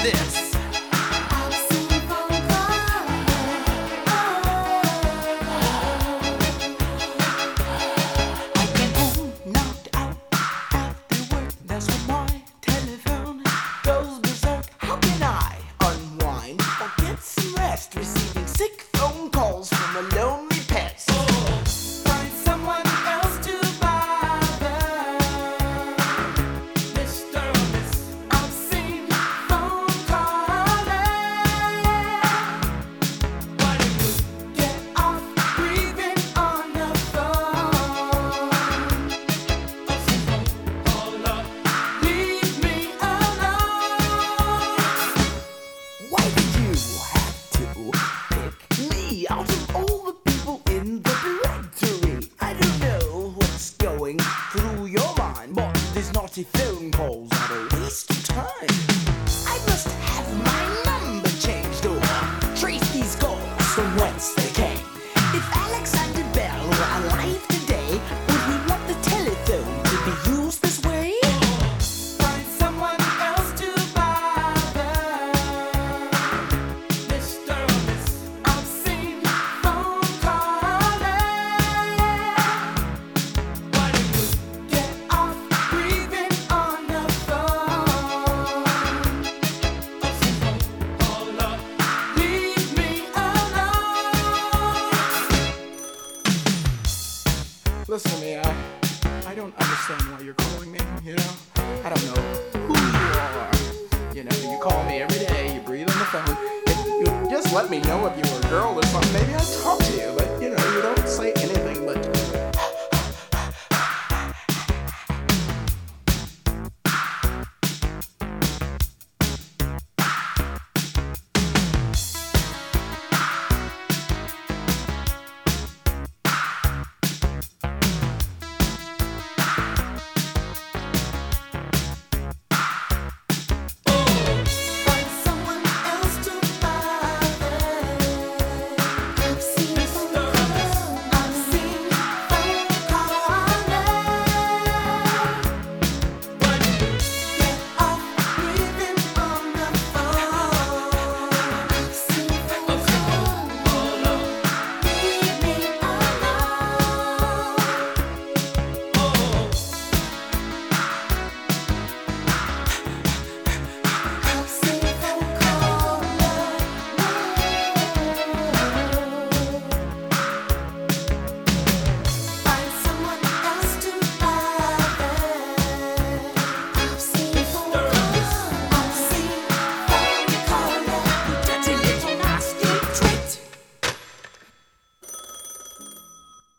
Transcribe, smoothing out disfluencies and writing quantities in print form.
this. Receiving sick phone calls from a lonely pet. Find someone else to bother, Mr. or Miss Obscene phone calling. Why don't you get off breathing on the phone? Obscene phone caller, leave me alone. Why did you have to pick me out of all the people in the directory? I don't know what's going through your mind, but these naughty phone calls are a waste of time. I must have my number changed or trace these calls from whence they came. If Alexander Bell were alive today, would he want the telephone to be used this way? Find someone else to bother, Mr. or Miss Obscene phone calling. Why don't you get off breathing on the phone? Obscene phone caller, leave me alone. Listen to me, I don't understand why you're calling me, you know? I don't know who you are. You know, you call me every day, you breathe on the phone. If you just let me know if you were a girl or something, maybe I'd talk to you.